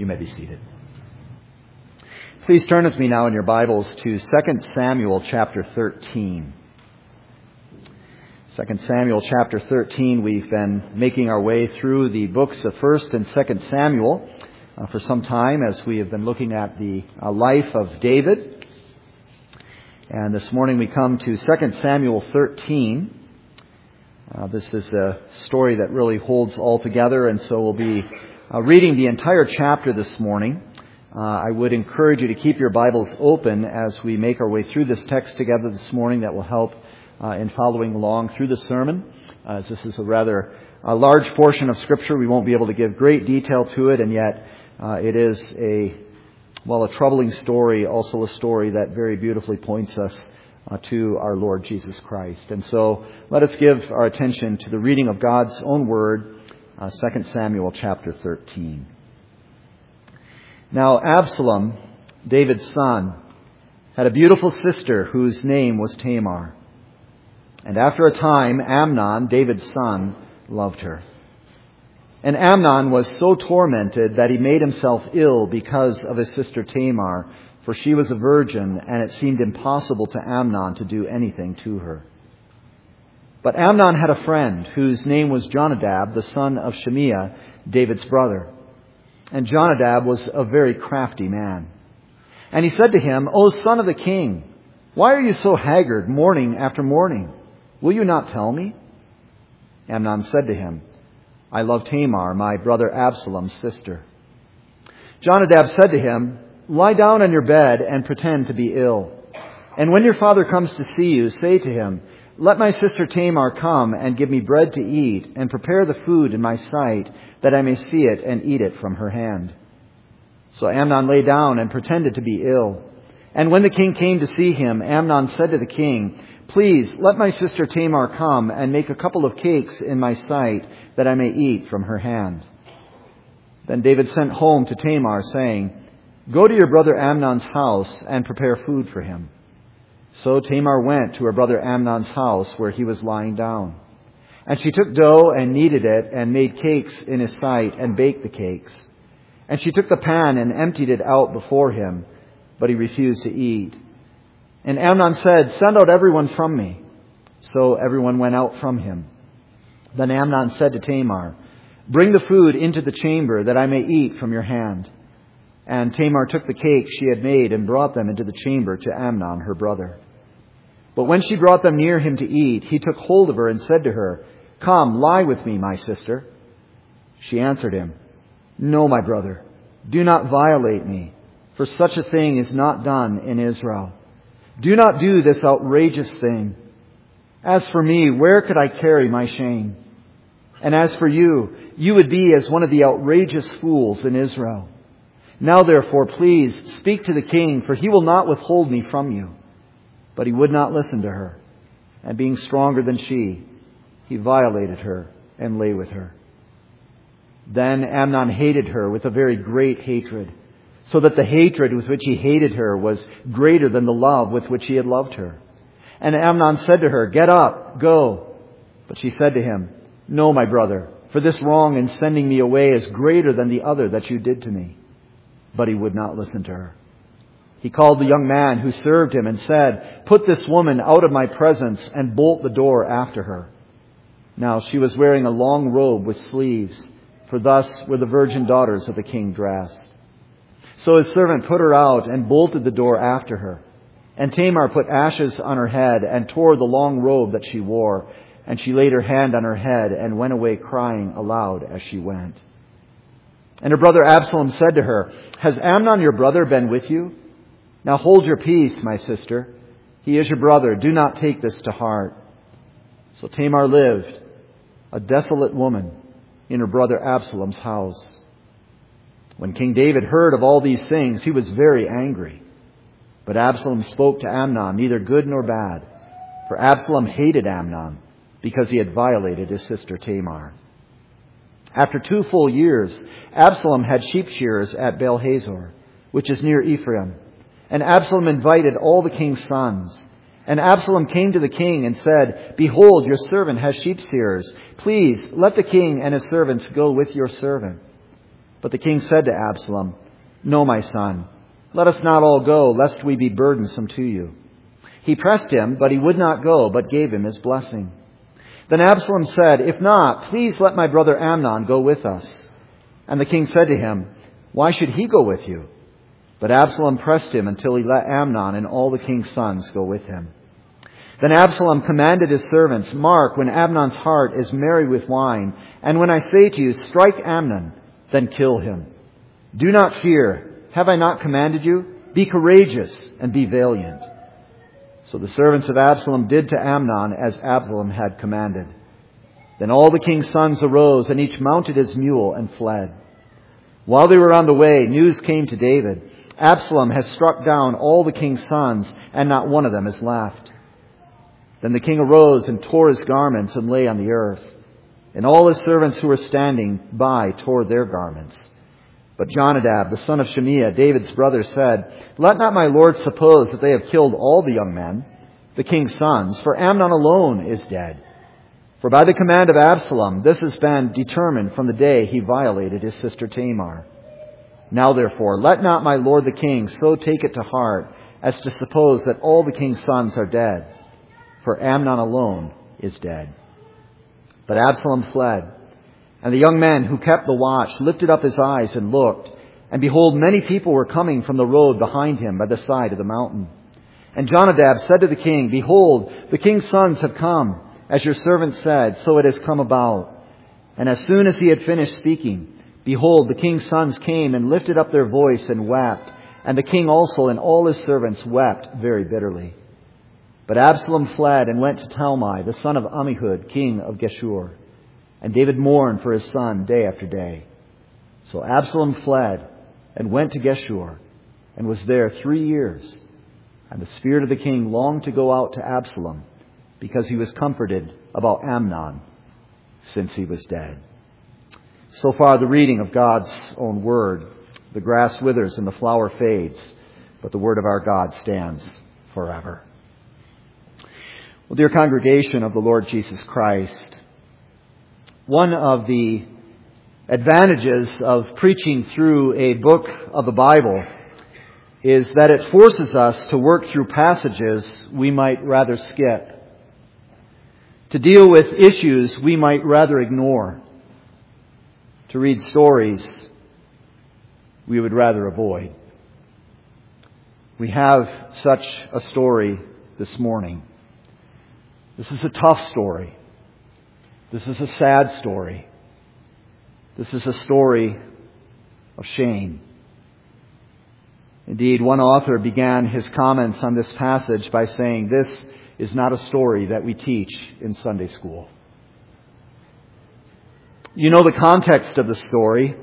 You may be seated. Please turn with me now in your Bibles to 2 Samuel chapter 13. 2 Samuel chapter 13, we've been making our way through the books of 1 and 2 Samuel for some time as we have been looking at the life of David. And this morning we come to 2 Samuel 13. This is a story that really holds all together, and so we'll be reading the entire chapter this morning. I would encourage you to keep your Bibles open as we make our way through this text together this morning. That will help in following along through the sermon. As this is a rather large portion of Scripture, we won't be able to give great detail to it, and yet it is a troubling story, also a story that very beautifully points us to our Lord Jesus Christ. And so let us give our attention to the reading of God's own Word, 2 Samuel chapter 13. Now Absalom, David's son, had a beautiful sister whose name was Tamar. And after a time, Amnon, David's son, loved her. And Amnon was so tormented that he made himself ill because of his sister Tamar, for she was a virgin, and it seemed impossible to Amnon to do anything to her. But Amnon had a friend whose name was Jonadab, the son of Shimea, David's brother. And Jonadab was a very crafty man. And he said to him, "O son of the king, why are you so haggard morning after morning? Will you not tell me?" Amnon said to him, "I love Tamar, my brother Absalom's sister." Jonadab said to him, "Lie down on your bed and pretend to be ill. And when your father comes to see you, say to him, 'Let my sister Tamar come and give me bread to eat, and prepare the food in my sight, that I may see it and eat it from her hand.'" So Amnon lay down and pretended to be ill. And when the king came to see him, Amnon said to the king, "Please, let my sister Tamar come and make a couple of cakes in my sight, that I may eat from her hand." Then David sent home to Tamar, saying, "Go to your brother Amnon's house and prepare food for him." So Tamar went to her brother Amnon's house where he was lying down. And she took dough and kneaded it and made cakes in his sight and baked the cakes. And she took the pan and emptied it out before him, but he refused to eat. And Amnon said, "Send out everyone from me." So everyone went out from him. Then Amnon said to Tamar, "Bring the food into the chamber that I may eat from your hand." And Tamar took the cakes she had made and brought them into the chamber to Amnon, her brother. But when she brought them near him to eat, he took hold of her and said to her, "Come, lie with me, my sister." She answered him, "No, my brother, do not violate me, for such a thing is not done in Israel. Do not do this outrageous thing. As for me, where could I carry my shame? And as for you, you would be as one of the outrageous fools in Israel. Now therefore, please speak to the king, for he will not withhold me from you." But he would not listen to her. And being stronger than she, he violated her and lay with her. Then Amnon hated her with a very great hatred, so that the hatred with which he hated her was greater than the love with which he had loved her. And Amnon said to her, "Get up, go." But she said to him, "No, my brother, for this wrong in sending me away is greater than the other that you did to me." But he would not listen to her. He called the young man who served him and said, "Put this woman out of my presence and bolt the door after her." Now she was wearing a long robe with sleeves, for thus were the virgin daughters of the king dressed. So his servant put her out and bolted the door after her. And Tamar put ashes on her head and tore the long robe that she wore. And she laid her hand on her head and went away crying aloud as she went. And her brother Absalom said to her, "Has Amnon your brother been with you? Now hold your peace, my sister. He is your brother. Do not take this to heart." So Tamar lived, a desolate woman, in her brother Absalom's house. When King David heard of all these things, he was very angry. But Absalom spoke to Amnon, neither good nor bad. For Absalom hated Amnon, because he had violated his sister Tamar. After 2 full years, Absalom had sheep shearers at Baal-hazor, which is near Ephraim. And Absalom invited all the king's sons. And Absalom came to the king and said, "Behold, your servant has sheep shearers. Please let the king and his servants go with your servant." But the king said to Absalom, "No, my son, let us not all go, lest we be burdensome to you." He pressed him, but he would not go, but gave him his blessing. Then Absalom said, "If not, please let my brother Amnon go with us." And the king said to him, "Why should he go with you?" But Absalom pressed him until he let Amnon and all the king's sons go with him. Then Absalom commanded his servants, "Mark, when Amnon's heart is merry with wine, and when I say to you, 'Strike Amnon,' then kill him. Do not fear. Have I not commanded you? Be courageous and be valiant." So the servants of Absalom did to Amnon as Absalom had commanded. Then all the king's sons arose, and each mounted his mule and fled. While they were on the way, news came to David, "Absalom has struck down all the king's sons, and not one of them is left." Then the king arose and tore his garments and lay on the earth. And all his servants who were standing by tore their garments. But Jonadab, the son of Shimea, David's brother, said, "Let not my lord suppose that they have killed all the young men, the king's sons, for Amnon alone is dead. For by the command of Absalom, this has been determined from the day he violated his sister Tamar. Now therefore, let not my lord the king so take it to heart as to suppose that all the king's sons are dead, for Amnon alone is dead." But Absalom fled, and the young man who kept the watch lifted up his eyes and looked, and behold, many people were coming from the road behind him by the side of the mountain. And Jonadab said to the king, "Behold, the king's sons have come, as your servant said, so it has come about." And as soon as he had finished speaking, behold, the king's sons came and lifted up their voice and wept, and the king also and all his servants wept very bitterly. But Absalom fled and went to Talmai, the son of Ammihud, king of Geshur. And David mourned for his son day after day. So Absalom fled and went to Geshur and was there 3 years. And the spirit of the king longed to go out to Absalom because he was comforted about Amnon since he was dead. So far, the reading of God's own word. The grass withers and the flower fades, but the word of our God stands forever. Well, dear congregation of the Lord Jesus Christ, one of the advantages of preaching through a book of the Bible is that it forces us to work through passages we might rather skip, to deal with issues we might rather ignore, to read stories we would rather avoid. We have such a story this morning. This is a tough story. This is a sad story. This is a story of shame. Indeed, one author began his comments on this passage by saying, "This is not a story that we teach in Sunday school." You know the context of the story.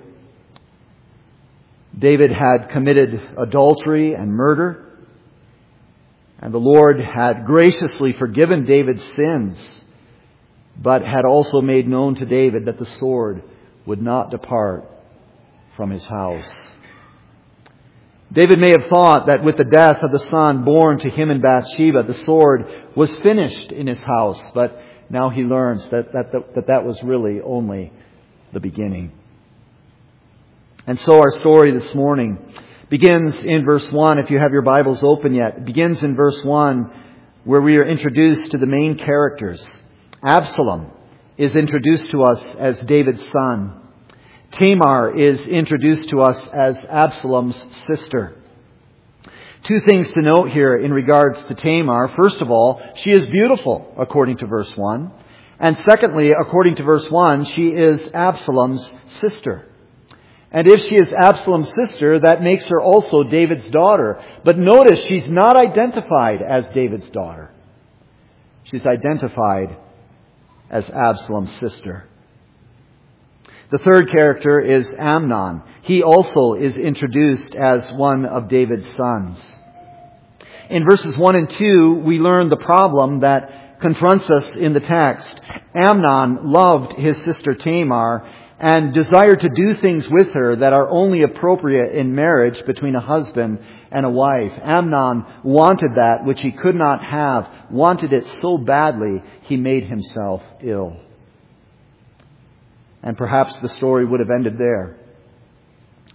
David had committed adultery and murder, and the Lord had graciously forgiven David's sins, but had also made known to David that the sword would not depart from his house. David may have thought that with the death of the son born to him in Bathsheba, the sword was finished in his house, but now he learns that was really only the beginning. And so our story this morning begins in verse 1, if you have your Bibles open yet. It begins in verse 1, where we are introduced to the main characters. Absalom is introduced to us as David's son. Tamar is introduced to us as Absalom's sister. Two things to note here in regards to Tamar. First of all, she is beautiful, according to verse 1. And secondly, according to verse 1, she is Absalom's sister. And if she is Absalom's sister, that makes her also David's daughter. But notice, she's not identified as David's daughter. She's identified as Absalom's sister. The third character is Amnon. He also is introduced as one of David's sons. In verses 1 and 2, we learn the problem that confronts us in the text. Amnon loved his sister Tamar and desired to do things with her that are only appropriate in marriage between a husband and a wife. Amnon wanted that which he could not have, wanted it so badly he made himself ill. And perhaps the story would have ended there.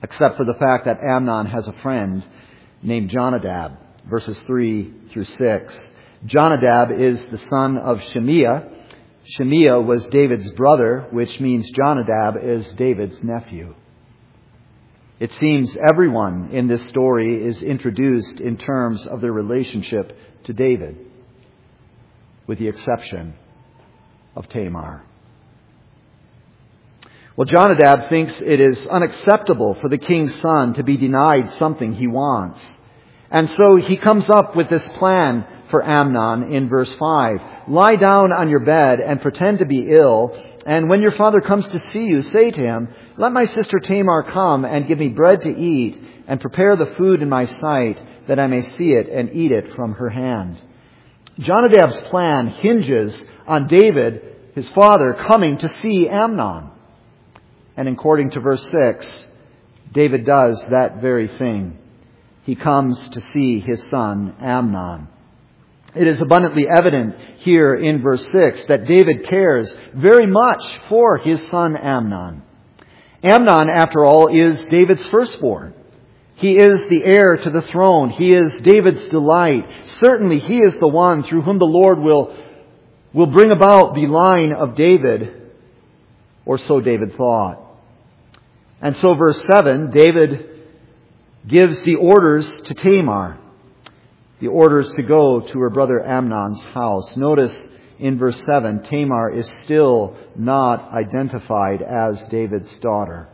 except for the fact that Amnon has a friend named Jonadab, verses 3 through 6. Jonadab is the son of Shimea. Shimea was David's brother, which means Jonadab is David's nephew. It seems everyone in this story is introduced in terms of their relationship to David, with the exception of Tamar. Well, Jonadab thinks it is unacceptable for the king's son to be denied something he wants. And so he comes up with this plan for Amnon in verse 5. Lie down on your bed and pretend to be ill, and when your father comes to see you, say to him, let my sister Tamar come and give me bread to eat, and prepare the food in my sight, that I may see it and eat it from her hand. Jonadab's plan hinges on David, his father, coming to see Amnon. And according to verse 6, David does that very thing. He comes to see his son Amnon. It is abundantly evident here in verse 6 that David cares very much for his son Amnon. Amnon, after all, is David's firstborn. He is the heir to the throne. He is David's delight. Certainly he is the one through whom the Lord will bring about the line of David, or so David thought. And so verse 7, David gives the orders to Tamar, the orders to go to her brother Amnon's house. Notice in verse 7, Tamar is still not identified as David's daughter.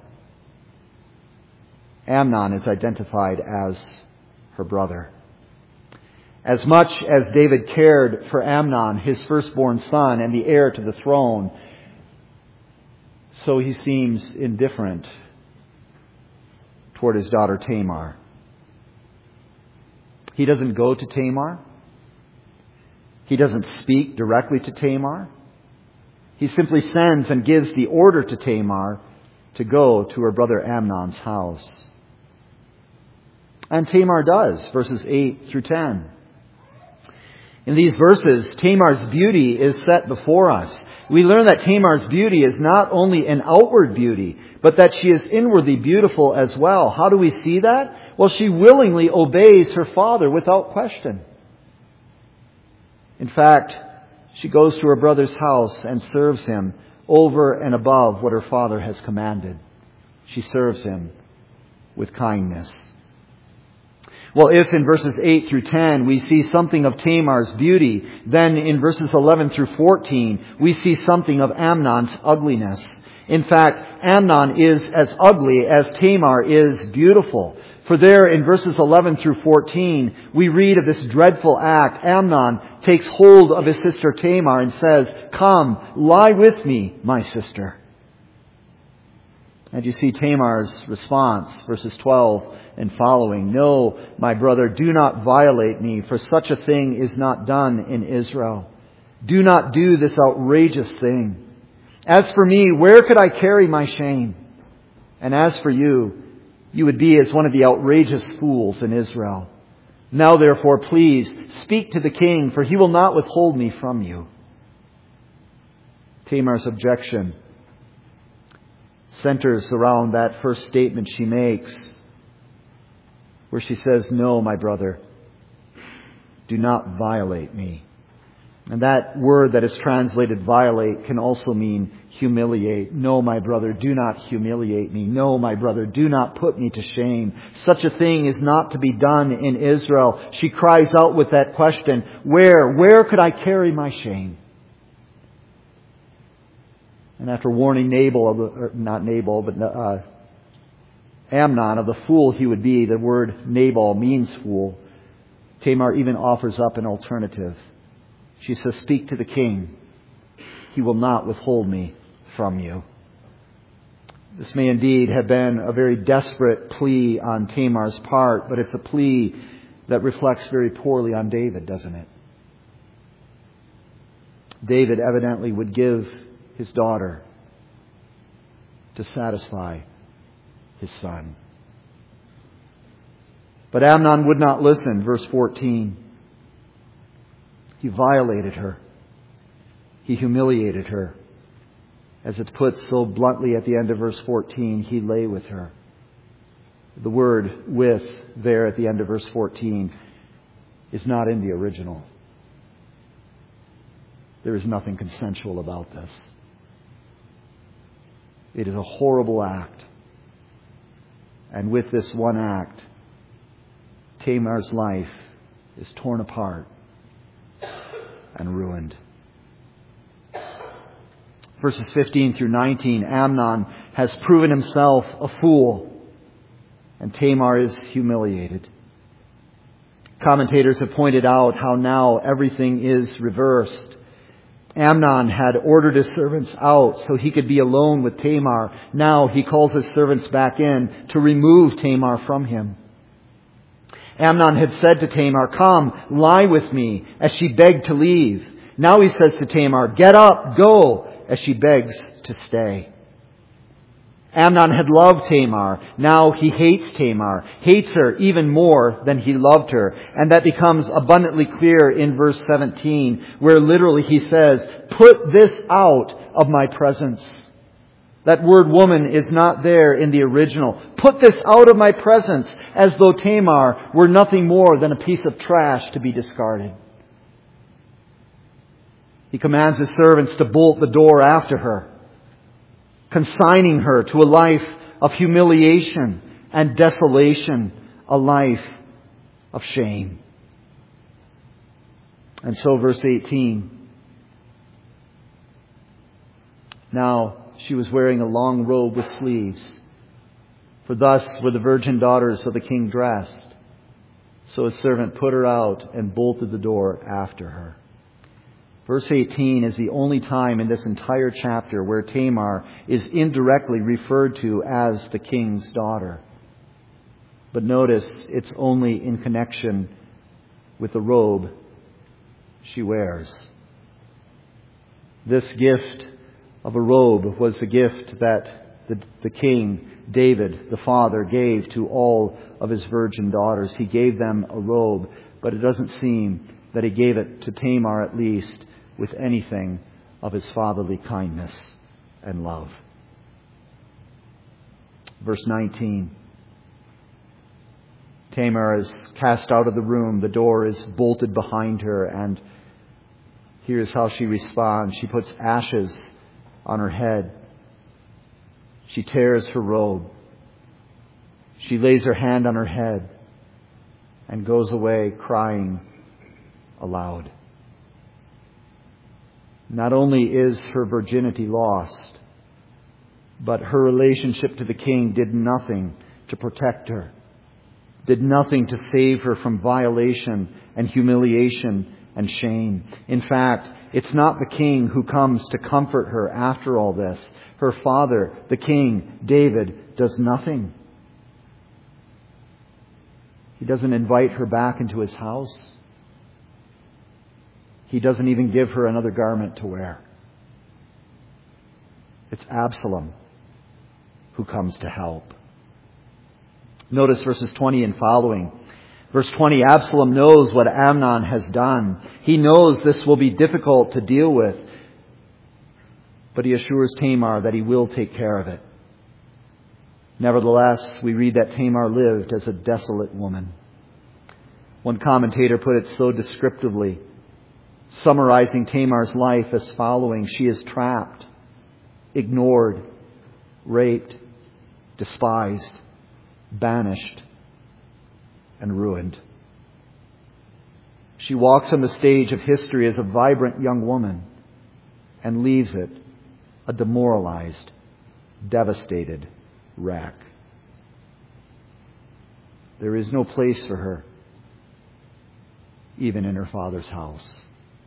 Amnon is identified as her brother. As much as David cared for Amnon, his firstborn son and the heir to the throne, so he seems indifferent toward his daughter Tamar. He doesn't go to Tamar. He doesn't speak directly to Tamar. He simply sends and gives the order to Tamar to go to her brother Amnon's house. And Tamar does, verses 8 through 10. In these verses, Tamar's beauty is set before us. We learn that Tamar's beauty is not only an outward beauty, but that she is inwardly beautiful as well. How do we see that? Well, she willingly obeys her father without question. In fact, she goes to her brother's house and serves him over and above what her father has commanded. She serves him with kindness. Well, if in verses 8 through 10 we see something of Tamar's beauty, then in verses 11 through 14 we see something of Amnon's ugliness. In fact, Amnon is as ugly as Tamar is beautiful. For there in verses 11 through 14 we read of this dreadful act. Amnon takes hold of his sister Tamar and says, "Come, lie with me, my sister." And you see Tamar's response, verses 12 and following. "No, my brother, do not violate me, for such a thing is not done in Israel. Do not do this outrageous thing. As for me, where could I carry my shame? And as for you, you would be as one of the outrageous fools in Israel. Now therefore, please speak to the king, for he will not withhold me from you." Tamar's objection centers around that first statement she makes, where she says, "No, my brother, do not violate me." And that word that is translated violate can also mean humiliate. "No, my brother, do not humiliate me. No, my brother, do not put me to shame. Such a thing is not to be done in Israel." She cries out with that question, where could I carry my shame? And after warning Amnon of the fool he would be, the word Nabal means fool, Tamar even offers up an alternative. She says, "Speak to the king. He will not withhold me from you." This may indeed have been a very desperate plea on Tamar's part, but it's a plea that reflects very poorly on David, doesn't it? David evidently would give his daughter to satisfy his son. But Amnon would not listen. Verse 14. He violated her. He humiliated her. As it's put so bluntly at the end of verse 14, he lay with her. The word with there at the end of verse 14 is not in the original. There is nothing consensual about this. It is a horrible act. And with this one act, Tamar's life is torn apart and ruined. Verses 15 through 19, Amnon has proven himself a fool, and Tamar is humiliated. Commentators have pointed out how now everything is reversed. Amnon had ordered his servants out so he could be alone with Tamar. Now he calls his servants back in to remove Tamar from him. Amnon had said to Tamar, "Come, lie with me," as she begged to leave. Now he says to Tamar, "Get up, go," as she begs to stay. Amnon had loved Tamar. Now he hates Tamar, hates her even more than he loved her. And that becomes abundantly clear in verse 17, where literally he says, "Put this out of my presence." That word woman is not there in the original. Put this out of my presence, as though Tamar were nothing more than a piece of trash to be discarded. He commands his servants to bolt the door after her, consigning her to a life of humiliation and desolation, a life of shame. And so verse 18. Now she was wearing a long robe with sleeves, for thus were the virgin daughters of the king dressed. So his servant put her out and bolted the door after her. Verse 18 is the only time in this entire chapter where Tamar is indirectly referred to as the king's daughter. But notice it's only in connection with the robe she wears. This gift of a robe was the gift that the king, David, the father, gave to all of his virgin daughters. He gave them a robe, but it doesn't seem that he gave it to Tamar, at least, with anything of his fatherly kindness and love. Verse 19. Tamar is cast out of the room. The door is bolted behind her, and here's how she responds. She puts ashes on her head. She tears her robe. She lays her hand on her head and goes away crying aloud. Not only is her virginity lost, but her relationship to the king did nothing to protect her, did nothing to save her from violation and humiliation and shame. In fact, it's not the king who comes to comfort her after all this. Her father, the king, David, does nothing. He doesn't invite her back into his house. He doesn't even give her another garment to wear. It's Absalom who comes to help. Notice verses 20 and following. Verse 20, Absalom knows what Amnon has done. He knows this will be difficult to deal with. But he assures Tamar that he will take care of it. Nevertheless, we read that Tamar lived as a desolate woman. One commentator put it so descriptively, summarizing Tamar's life as following: she is trapped, ignored, raped, despised, banished, and ruined. She walks on the stage of history as a vibrant young woman and leaves it a demoralized, devastated wreck. There is no place for her, even in her father's house.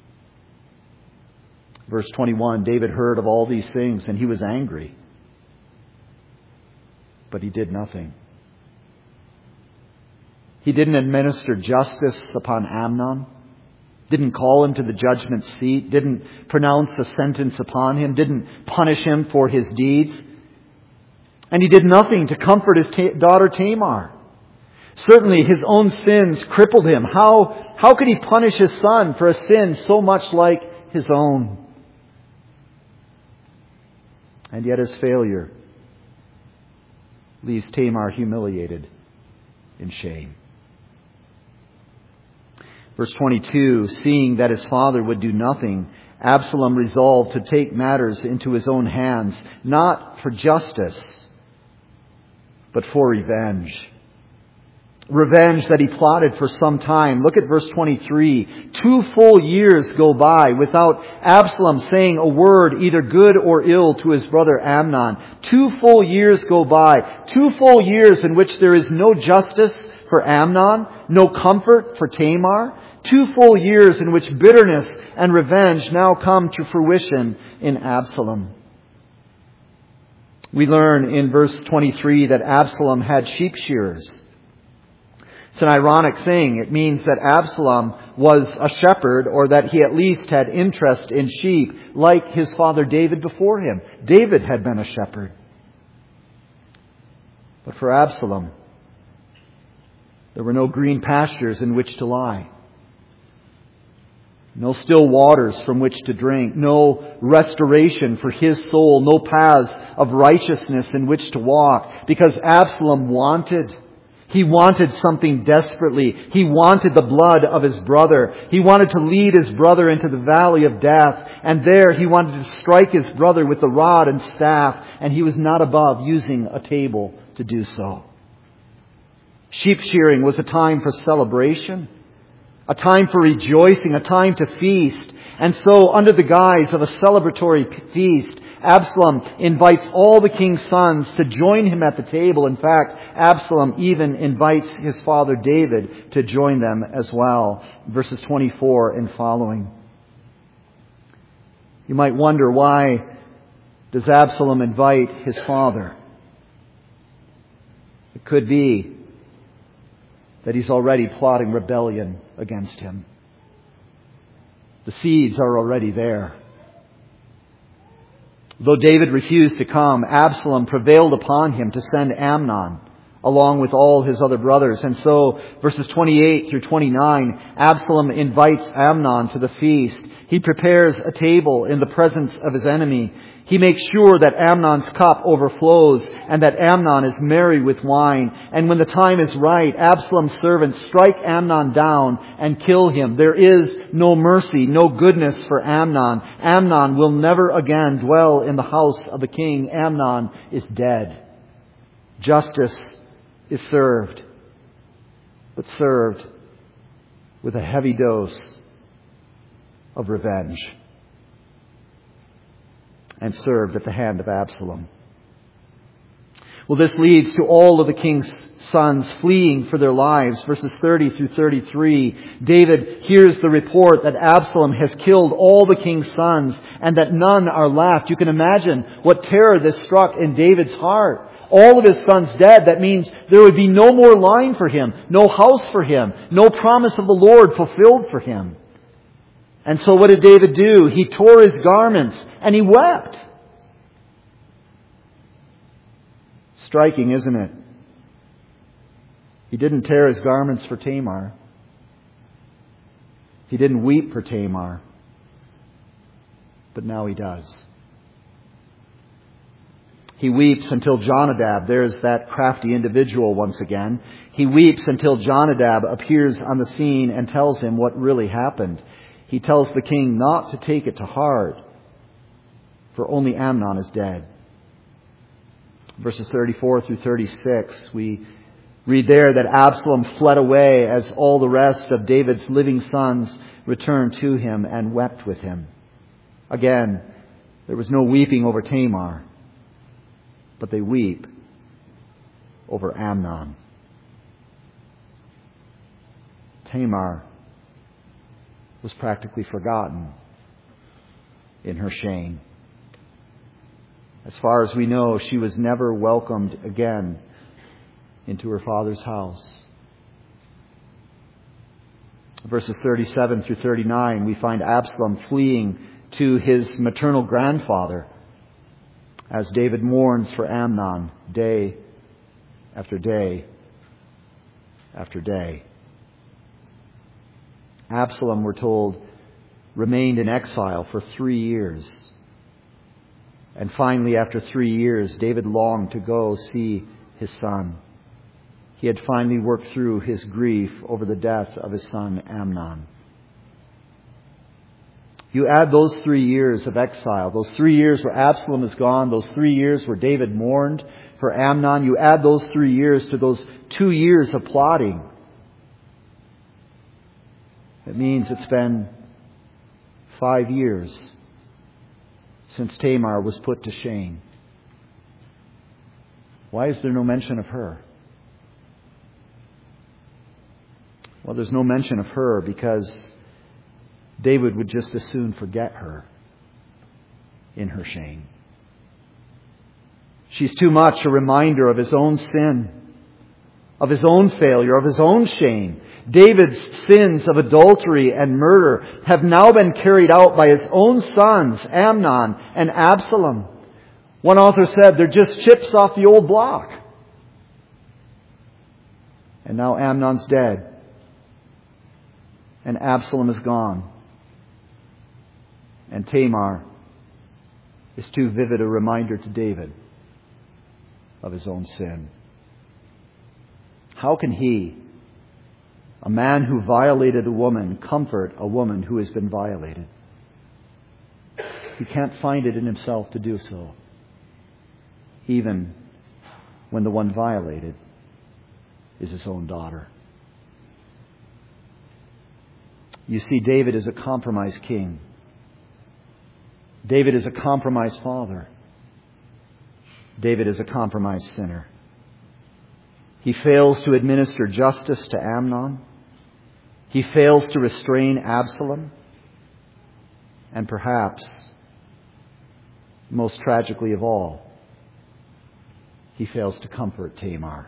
Verse 21, David heard of all these things and he was angry, but he did nothing. He didn't administer justice upon Amnon, didn't call him to the judgment seat, didn't pronounce a sentence upon him, didn't punish him for his deeds. And he did nothing to comfort his daughter Tamar. Certainly his own sins crippled him. How could he punish his son for a sin so much like his own? And yet his failure leaves Tamar humiliated in shame. Verse 22, seeing that his father would do nothing, Absalom resolved to take matters into his own hands, not for justice, but for revenge. Revenge that he plotted for some time. Look at verse 23. 2 full years go by without Absalom saying a word, either good or ill, to his brother Amnon. 2 full years go by. 2 full years in which there is no justice for Amnon, no comfort for Tamar. 2 full years in which bitterness and revenge now come to fruition in Absalom. We learn in verse 23 that Absalom had sheep shearers. It's an ironic thing. It means that Absalom was a shepherd, or that he at least had interest in sheep, like his father David before him. David had been a shepherd. But for Absalom, there were no green pastures in which to lie. No still waters from which to drink. No restoration for his soul. No paths of righteousness in which to walk. Because Absalom wanted. He wanted something desperately. He wanted the blood of his brother. He wanted to lead his brother into the valley of death. And there he wanted to strike his brother with the rod and staff. And he was not above using a table to do so. Sheep shearing was a time for celebration. A time for rejoicing. A time to feast. And so under the guise of a celebratory feast, Absalom invites all the king's sons to join him at the table. In fact, Absalom even invites his father David to join them as well. Verses 24 and following. You might wonder, why does Absalom invite his father? It could be that he's already plotting rebellion against him. The seeds are already there. Though David refused to come, Absalom prevailed upon him to send Amnon along with all his other brothers. And so, verses 28 through 29, Absalom invites Amnon to the feast. He prepares a table in the presence of his enemy. He makes sure that Amnon's cup overflows and that Amnon is merry with wine. And when the time is right, Absalom's servants strike Amnon down and kill him. There is no mercy, no goodness for Amnon. Amnon will never again dwell in the house of the king. Amnon is dead. Justice is served, but served with a heavy dose of revenge. And served at the hand of Absalom. Well, this leads to all of the king's sons fleeing for their lives. Verses 30 through 33. David hears the report that Absalom has killed all the king's sons and that none are left. You can imagine what terror this struck in David's heart. All of his sons dead. That means there would be no more line for him, no house for him, no promise of the Lord fulfilled for him. And so what did David do? He tore his garments and he wept. Striking, isn't it? He didn't tear his garments for Tamar. He didn't weep for Tamar. But now he does. He weeps until Jonadab, there's that crafty individual once again. He weeps until Jonadab appears on the scene and tells him what really happened. He tells the king not to take it to heart, for only Amnon is dead. Verses 34 through 36, we read there that Absalom fled away as all the rest of David's living sons returned to him and wept with him. Again, there was no weeping over Tamar, but they weep over Amnon. Tamar was practically forgotten in her shame. As far as we know, she was never welcomed again into her father's house. Verses 37 through 39, we find Absalom fleeing to his maternal grandfather as David mourns for Amnon day after day after day. Absalom, we're told, remained in exile for 3 years. And finally, after 3 years, David longed to go see his son. he had finally worked through his grief over the death of his son Amnon. You add those 3 years of exile, those 3 years where Absalom is gone, those 3 years where David mourned for Amnon, you add those 3 years to those 2 years of plotting. It means it's been 5 years since Tamar was put to shame. Why is there no mention of her? Well, there's no mention of her because David would just as soon forget her in her shame. She's too much a reminder of his own sin, of his own failure, of his own shame. David's sins of adultery and murder have now been carried out by his own sons, Amnon and Absalom. One author said they're just chips off the old block. And now Amnon's dead. And Absalom is gone. And Tamar is too vivid a reminder to David of his own sin. How can he, a man who violated a woman, comfort a woman who has been violated? He can't find it in himself to do so, even when the one violated is his own daughter. You see, David is a compromised king. David is a compromised father. David is a compromised sinner. He fails to administer justice to Amnon. He fails to restrain Absalom. And perhaps, most tragically of all, he fails to comfort Tamar.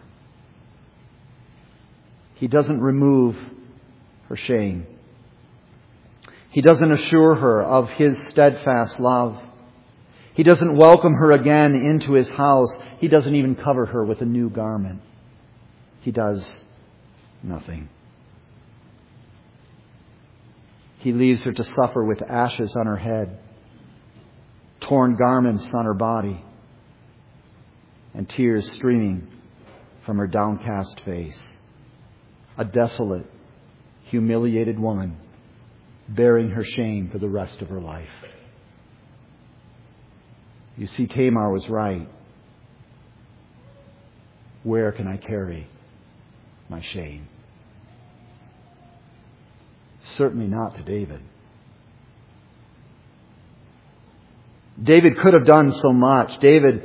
He doesn't remove her shame. He doesn't assure her of his steadfast love. He doesn't welcome her again into his house. He doesn't even cover her with a new garment. He does nothing. He leaves her to suffer with ashes on her head, torn garments on her body, and tears streaming from her downcast face. A desolate, humiliated woman bearing her shame for the rest of her life. You see, Tamar was right. Where can I carry my shame? Certainly not to David. David could have done so much. David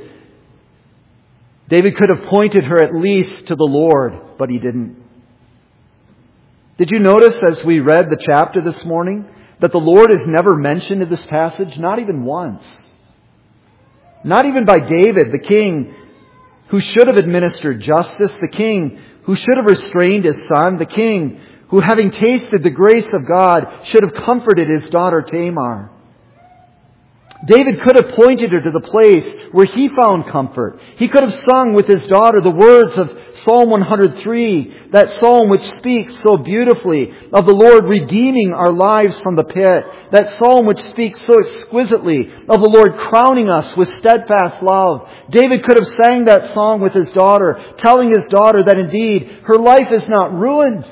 could have pointed her at least to the Lord, but he didn't. Did you notice as we read the chapter this morning that the Lord is never mentioned in this passage? Not even once. Not even by David, the king who should have administered justice, the king who should have restrained his son, the king who, having tasted the grace of God, should have comforted his daughter Tamar. David could have pointed her to the place where he found comfort. He could have sung with his daughter the words of Psalm 103, that psalm which speaks so beautifully of the Lord redeeming our lives from the pit. That psalm which speaks so exquisitely of the Lord crowning us with steadfast love. David could have sang that song with his daughter, telling his daughter that indeed her life is not ruined.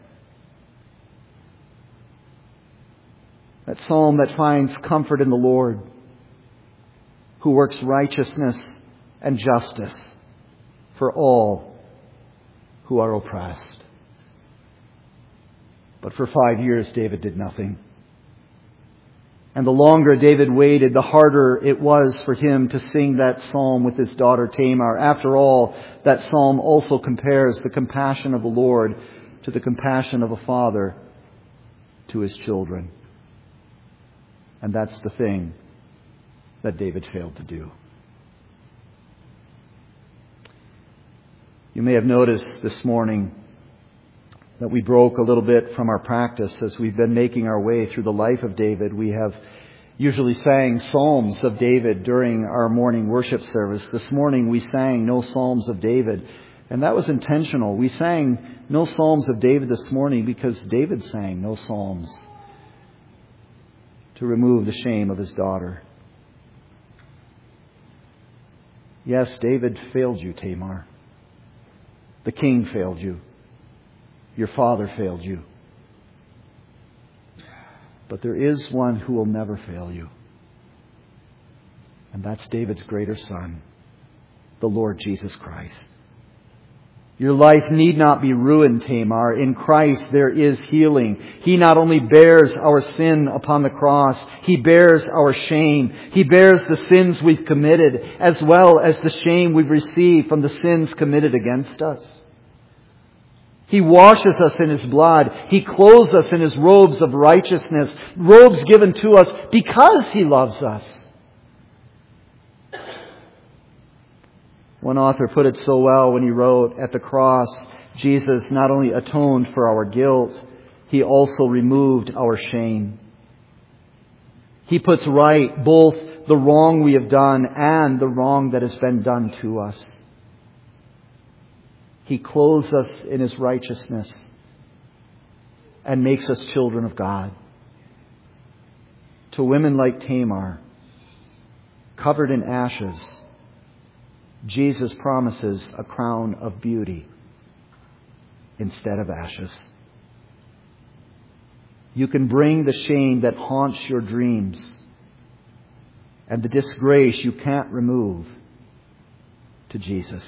That psalm that finds comfort in the Lord, who works righteousness and justice for all who are oppressed. But for 5 years, David did nothing. And the longer David waited, the harder it was for him to sing that psalm with his daughter Tamar. After all, that psalm also compares the compassion of the Lord to the compassion of a father to his children. And that's the thing that David failed to do. You may have noticed this morning that we broke a little bit from our practice as we've been making our way through the life of David. We have usually sang Psalms of David during our morning worship service. This morning we sang no Psalms of David, and that was intentional. We sang no Psalms of David this morning because David sang no Psalms to remove the shame of his daughter. Yes, David failed you, Tamar. The king failed you. Your father failed you. But there is one who will never fail you. And that's David's greater son, the Lord Jesus Christ. Your life need not be ruined, Tamar. In Christ there is healing. He not only bears our sin upon the cross, He bears our shame. He bears the sins we've committed, as well as the shame we've received from the sins committed against us. He washes us in His blood. He clothes us in His robes of righteousness, robes given to us because He loves us. One author put it so well when he wrote, at the cross, Jesus not only atoned for our guilt, He also removed our shame. He puts right both the wrong we have done and the wrong that has been done to us. He clothes us in His righteousness and makes us children of God. To women like Tamar, covered in ashes, Jesus promises a crown of beauty instead of ashes. You can bring the shame that haunts your dreams and the disgrace you can't remove to Jesus.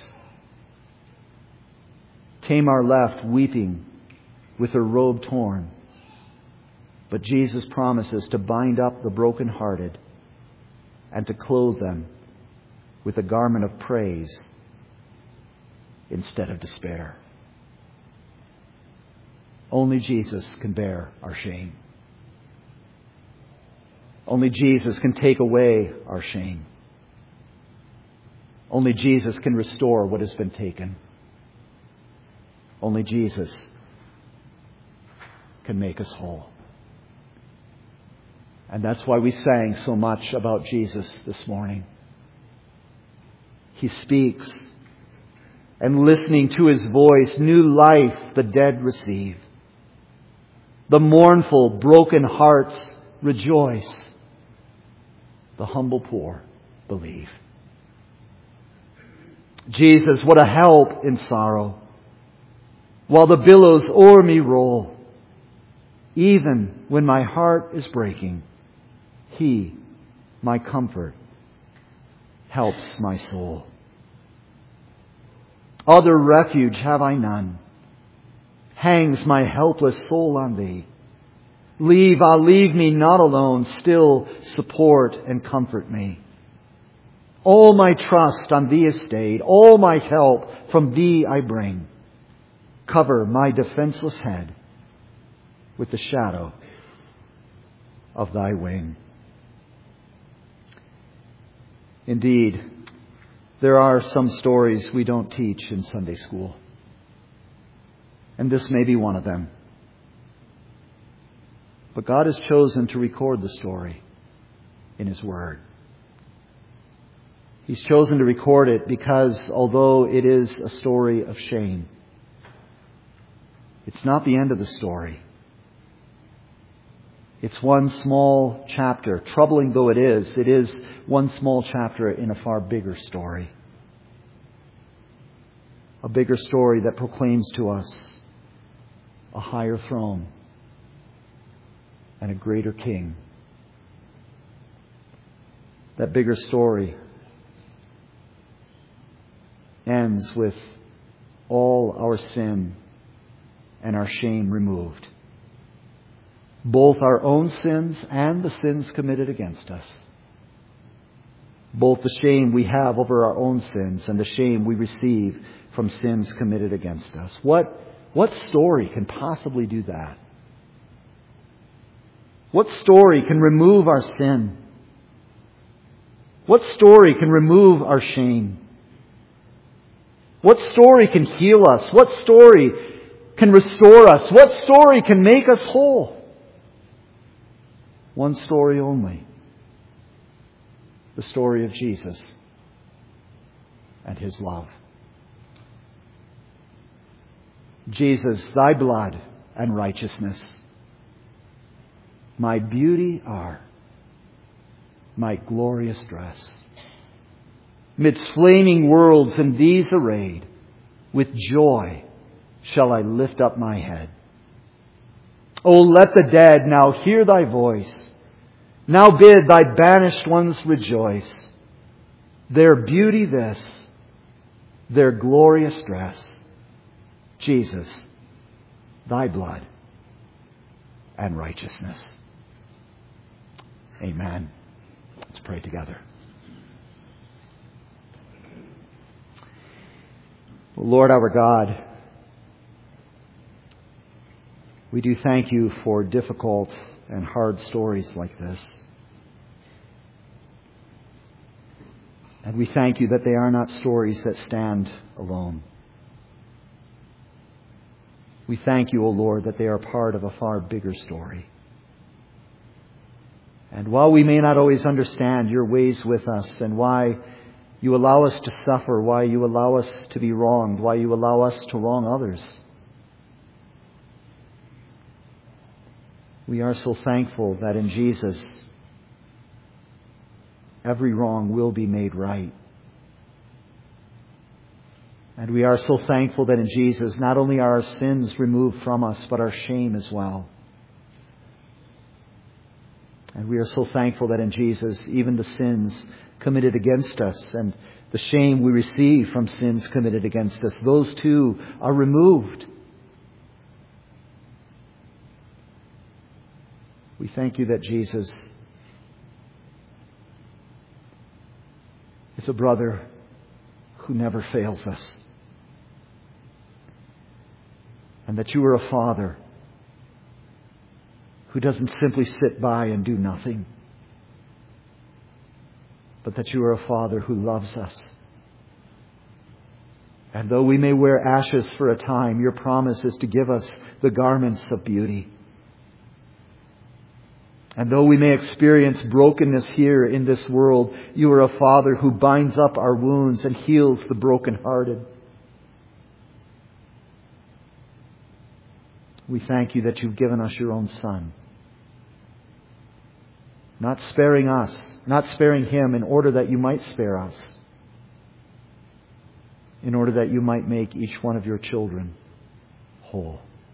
Tamar left weeping with her robe torn, but Jesus promises to bind up the brokenhearted and to clothe them with a garment of praise instead of despair. Only Jesus can bear our shame. Only Jesus can take away our shame. Only Jesus can restore what has been taken. Only Jesus can make us whole. And that's why we sang so much about Jesus this morning. He speaks, and listening to His voice, new life the dead receive. The mournful, broken hearts rejoice. The humble poor believe. Jesus, what a help in sorrow, while the billows o'er me roll. Even when my heart is breaking, He, my comfort, helps my soul. Other refuge have I none. Hangs my helpless soul on Thee. Leave me not alone. Still support and comfort me. All my trust on Thee is stayed. All my help from Thee I bring. Cover my defenseless head with the shadow of Thy wing. Indeed, there are some stories we don't teach in Sunday school. And this may be one of them. But God has chosen to record the story in His Word. He's chosen to record it because although it is a story of shame, it's not the end of the story. It's one small chapter. Troubling though it is one small chapter in a far bigger story. A bigger story that proclaims to us a higher throne and a greater King. That bigger story ends with all our sin and our shame removed. Both our own sins and the sins committed against us. Both the shame we have over our own sins and the shame we receive from sins committed against us. What story can possibly do that? What story can remove our sin? What story can remove our shame? What story can heal us? What story can restore us? What story can make us whole? One story only. The story of Jesus and His love. Jesus, Thy blood and righteousness, my beauty are, my glorious dress. Midst flaming worlds in These arrayed, with joy shall I lift up my head. O let the dead now hear thy voice. Now bid thy banished ones rejoice. Their beauty this, their glorious dress. Jesus, thy blood and righteousness. Amen. Let's pray together. Lord our God, we do thank you for difficult and hard stories like this. And we thank you that they are not stories that stand alone. We thank you, O Lord, that they are part of a far bigger story. And while we may not always understand your ways with us and why you allow us to suffer, why you allow us to be wronged, why you allow us to wrong others, we are so thankful that in Jesus, every wrong will be made right. And we are so thankful that in Jesus, not only are our sins removed from us, but our shame as well. And we are so thankful that in Jesus, even the sins committed against us and the shame we receive from sins committed against us, those too are removed. We thank you that Jesus is a brother who never fails us. And that you are a Father who doesn't simply sit by and do nothing, but that you are a Father who loves us. And though we may wear ashes for a time, your promise is to give us the garments of beauty. And though we may experience brokenness here in this world, you are a Father who binds up our wounds and heals the brokenhearted. We thank you that you've given us your own Son, not sparing us, not sparing him in order that you might spare us, in order that you might make each one of your children whole.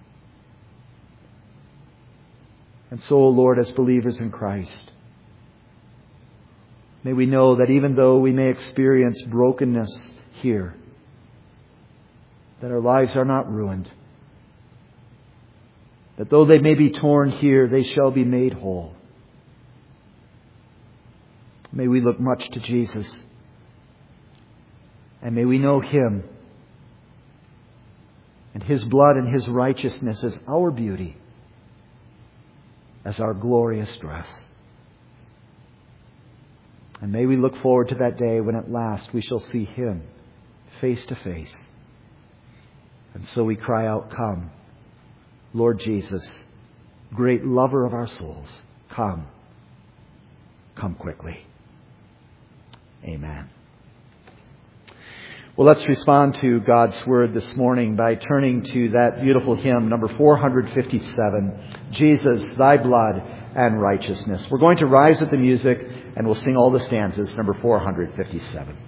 And so, O Lord, as believers in Christ, may we know that even though we may experience brokenness here, that our lives are not ruined. That though they may be torn here, they shall be made whole. May we look much to Jesus. And may we know him and his blood and his righteousness as our beauty, as our glorious dress. And may we look forward to that day when at last we shall see him face to face. And so we cry out, come, Lord Jesus, great lover of our souls, come. Come quickly. Amen. Well, let's respond to God's Word this morning by turning to that beautiful hymn, number 457, Jesus, Thy Blood and Righteousness. We're going to rise with the music and we'll sing all the stanzas, number 457.